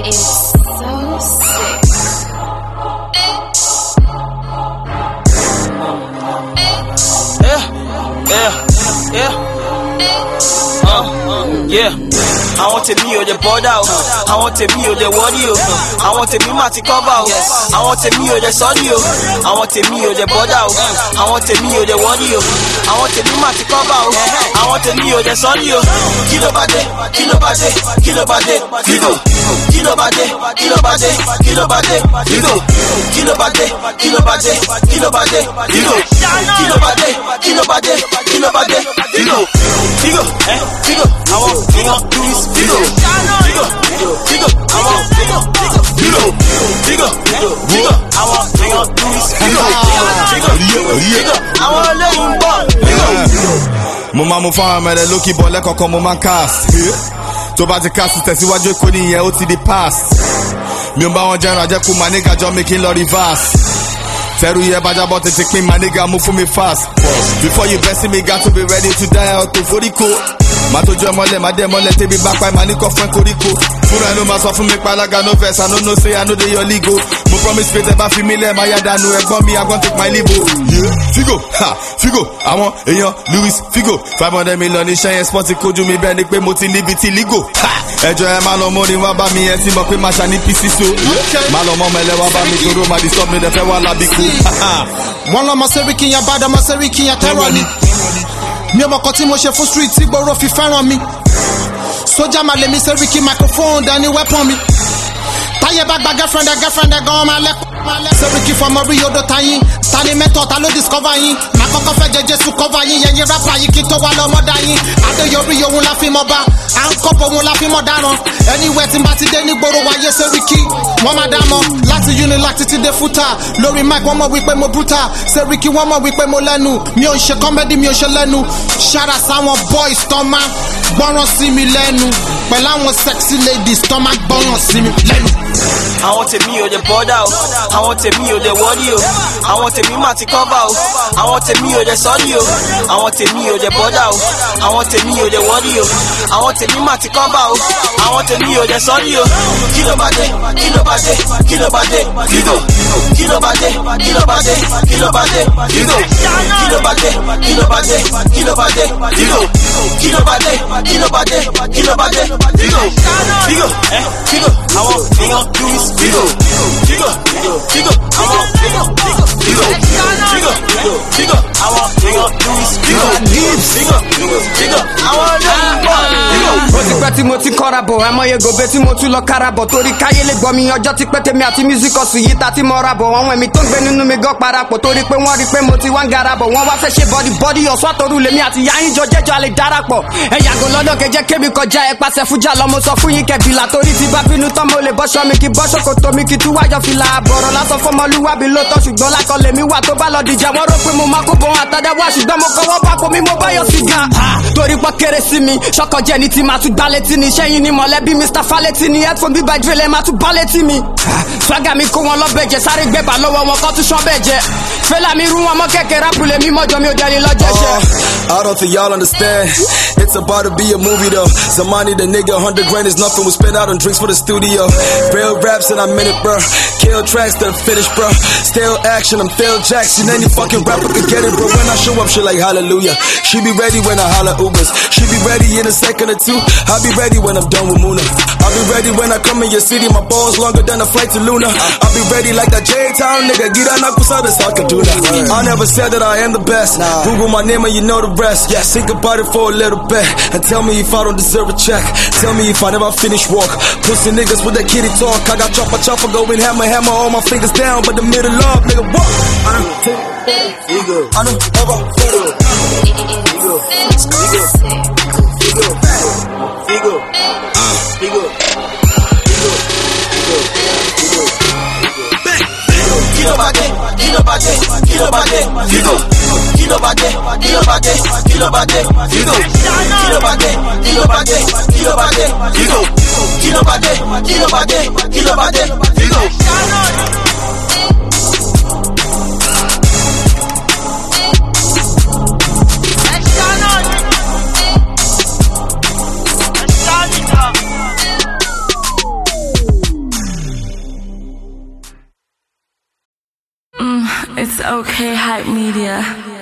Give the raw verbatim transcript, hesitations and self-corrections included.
is so sick. Yeah, yeah, yeah. Uh, uh, yeah. I want to be on the border. I want to be on the warrior. I want to be my cover. I want to be on the studio. I want to be on the border. I want to be on the warrior. I want to be my cover. I want to be on the studio. Kilo bade, kilo bade, kilo bade, kilo. Kilo bade, kilo bade, kilo bade, kilo. Kilo bade, kilo bade, kilo bade, kilo. Kilo bade, kilo bade, kilo bade, kilo. Figo, eh, Figo, I want Figo, Luis, Figo, Figo, Figo, I want Figo, Figo, Figo, Figo, I want Figo, Luis, Figo, Figo, Figo, I want Lane Ball, Figo. Mo máa mú fáwọn ọmọ rẹ̀ lókì bọ̀ lẹ́kọ̀ọ́kan mo máa ń cast. Tó bá ti cast tẹ̀síwájú èkó nìyẹn ó ti di pass. Mi ò bá wọn jẹun àjẹkù mà nígà jọ mi kí n lọ reverse. Tẹ́rù yẹ bájá bọ́ tètè pín mà nígà mú fún mi fast. Before you bless me, got to be ready to die out to foriko. Ma tojú ọmọlẹ̀, ma dé mọ́lẹ̀, tẹ́bi bá pa ìmà ní kọ́ fún koríko. Fúnra ló ma sọ fún mi palaga no vex, I no know say I know they your legal. Mo promise pé tẹ́ bá fi mí lẹ̀, máa yá dànù ẹ̀gbọ́n mi, I gon take my leave. Yeah, Figo, ha, Figo, àwọn èèyàn Louis Figo. Five hundred million iṣẹ́ yẹn sport kojú mi bẹ́ẹ̀ ni pé mo ti níbi ti ligo. Ẹjọ́ ẹ máa lọ mọ́ ni wọ́n bá mi yẹn tí mo pé máa ṣá ní P C so. Máa lọ mọ́ mẹ́lẹ́ wọ́n bá mi tóró, máa disturb mi dẹ̀fẹ́ wà lábíkú. Wọ́n lọ́mọ Sẹ́ríkì yẹn bá dọ́mọ Sẹ́ríkì yẹn tẹ́rọ ni. Mi ò mọ̀ kan tí mo ṣe fún street tí gbòòrò fi fẹ́ràn mi. Sójà máa lè mi Sẹ́ríkì microphone dání weapon mi. Táyé bá gba girlfriend ẹ̀ girlfriend ẹ̀ gan-an máa lẹ́kọ̀ọ́. Sẹ́ríkì fọmọ rí odò tayin. Tani mẹ́tọ̀ ta ló discover yín. Màá kọ́kọ́ fẹ́ jẹ Jésù cover yín. Yẹ̀yìn rapper yìí kí tó wá lọ́mọdá yín. Adéyọrí òun la fi mọ̀ bá. À ń kọ́pọ̀ òun la fi mọ̀ dáràn. Anywhere tí n bá ti dé ní gbòòrò wáyé Sẹ́ríkì. Wọ́n máa dá mọ́ láti Unilag títí dé fúta. Lórí mic wọ́n mọ̀ wípé mo brutal. Sẹ́ríkì wọ́n mọ̀ wípé mo lẹ́nu. Mi ò ń ṣe comedy mi ò ṣe lẹ́nu. Ṣára sáwọn boys tó máa gbọ́ràn sí mi lẹ́nu. Pẹ̀lú àwọn sexy ladies tó máa gbọ́ràn sí mi lẹ́nu. Àwọn tèmi ò dé bọ́dà o, àwọn tèmi ò dé wọ́dí o, àwọn tèmi máa ti kọ́bà o, àwọn tèmi ò dé sọ́dí o, àwọn tèmi ò dé bọ́dà o, àwọn tèmi ò dé wọ́dí o, àwọn tèmi máa ti kọ́bà o, àwọn tèmi ò dé sọ́dí o. Kí ló bá dé, kí ló bá dé, kí ló bá dé, Figo. Kí ló bá dé, kí ló bá dé, kí ló bá dé, Figo. Kí ló bá dé, kí ló bá dé, kí ló bá dé, Figo. Kí ló bá dé, kí ló bá dé, kí ló bá dé, Figo. Figo, eh, Figo, àwọn èèyàn Louis Figo. Figo, Figo, àwọn èèyàn Figo. Figo, Figo, Figo, àwọn èèyàn Louis Figo. Figo, Figo, àwọn èèyàn Figo. Ó ti pẹ́ tí mo ti kọ́ra bọ̀, àmọ́ye gòbè tí mo tún lọ kára bọ̀. Torí káyé lè gbọ́ mi ọjọ́ ti pẹ́ tèmi àti music ọ̀sùn yìí ta tí mo ra bọ̀. Àwọn ẹ̀mí tó ń gbé nínú mi gan parapọ̀. Torí pé wọ́n rí pé mo ti wá ń gara bọ̀. Wọ́n wá fẹ́ ṣe bọ́dí bọ́dí ọ̀ṣọ́ àtòrú lèmi àti yáyín jọ jẹ́jọ́ a lè darapọ̀. Ẹ yàgò lọ́dọ̀ kẹjẹ́ kébì kọjá ẹ pàṣẹ fújà lọ́mọ sọ fún yín kẹbìlà. Torí ti bá bínú tán mo lè bọ́ṣọ́ mi kí bọ́ṣọ́ kò tó mi kí tú wájọ fìlà àbọ̀rọ̀ lásán fọmọlúwàbí ló tọ́ ṣùgbọ́n lákọ lèmi wà tó bá lọ dìjà wọ́n rò pé mo máa kó bọ̀ wọn àtàdá wá ṣùgbọ́n mo kọ́wọ́ bá kó mi mo bá yọ sìgá. Torí pọ́ kéré sí mi ṣọkọ jẹ́ ni tí máa tún gbá létí ni sẹ́yìn ni mọ̀lẹ́bí Mister Falẹ́tì ni headphone bíbá ìdílé máa tún bá létí mi. Swaga mi kó wọn lọ́bẹ̀ jẹ sáré gbẹ̀bà lọ́wọ́ wọn kọ́ tún ṣán bẹ́ẹ̀ jẹ. Fẹ́lá mi rú wọn mọ́ kẹ̀kẹ́ rápùlẹ̀ mi mọ́jọ mi ò jẹ́ lọ́jọ́ ṣẹ. I don't think y'all understand. It's about to be a movie though. Some money the nigga, hundred grand is nothing. We spend out on drinks for the studio. Real raps and I meant it, bro. Kill tracks to the finish, bro. Still action, I'm Phil Jackson. Any fucking rapper could get it, bro. When I show up, shit like hallelujah. She be ready when I holla Ubers. She be ready in a second or two. I'll be ready when I'm done with Muna. I'll be ready when I come in your city. My balls longer than a flight to Luna. I'll be ready like that J-Town nigga. Get on up beside us, I can do that. I never said that I am the best. Google my name and you know the rest. Yeah, think about it for a little bit. And tell me if I don't deserve a check. Tell me if I never finish walk. Pussy niggas with that kitty talk. I got chopper chopper going hammer hammer. All my fingers down, but the middle up, nigga, walk. I don't think. Figo. I don't ever Figo. Figo. Figo. Figo. Figo. Figo. Kilo bade, kilo bade, kilo bade, Figo. Kilo bade, kilo bade, kilo bade, Figo. Kilo bade, kilo bade, kilo bade, Figo. Kilo bade, kilo bade, kilo bade, Figo. It's okay, Hype Media.